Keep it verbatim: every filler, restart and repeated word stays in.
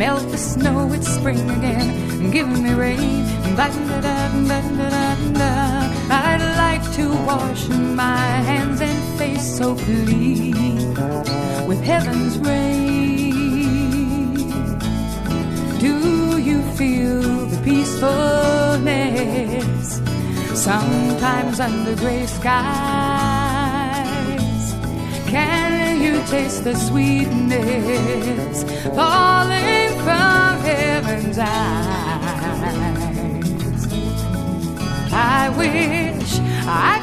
melt the snow, it's spring again, give me rain. I'd like to wash my hands and face so clean with heaven's rain. Do you feel the peacefulness sometimes under gray skies? Can you taste the sweetness falling from heaven's eyes? I wish I